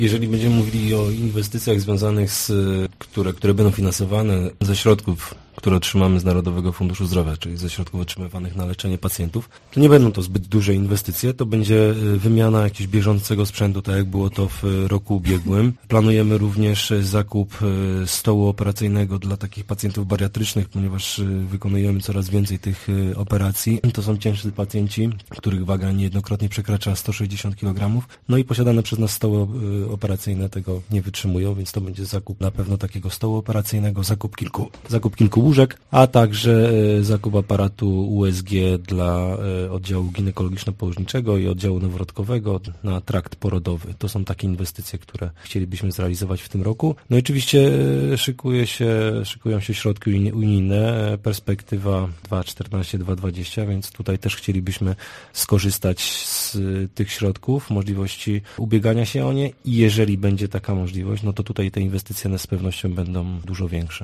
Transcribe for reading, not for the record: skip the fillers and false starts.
Jeżeli będziemy mówili o inwestycjach związanych które będą finansowane ze środków, które otrzymamy z Narodowego Funduszu Zdrowia, czyli ze środków otrzymywanych na leczenie pacjentów, to nie będą to zbyt duże inwestycje, to będzie wymiana jakiegoś bieżącego sprzętu, tak jak było to w roku ubiegłym. Planujemy również zakup stołu operacyjnego dla takich pacjentów bariatrycznych, ponieważ wykonujemy coraz więcej tych operacji. To są ciężcy pacjenci, których waga niejednokrotnie przekracza 160 kg. No i posiadane przez nas stoły operacyjne tego nie wytrzymują, więc to będzie zakup na pewno takiego stołu operacyjnego, zakup kilku łóżek, a także zakup aparatu USG dla oddziału ginekologiczno-położniczego i oddziału noworodkowego na trakt porodowy. To są takie inwestycje, które chcielibyśmy zrealizować w tym roku. No i oczywiście szykują się środki unijne, perspektywa 2014-2020, więc tutaj też chcielibyśmy skorzystać z tych środków, możliwości ubiegania się o nie i jeżeli będzie taka możliwość, no to tutaj te inwestycje z pewnością będą dużo większe.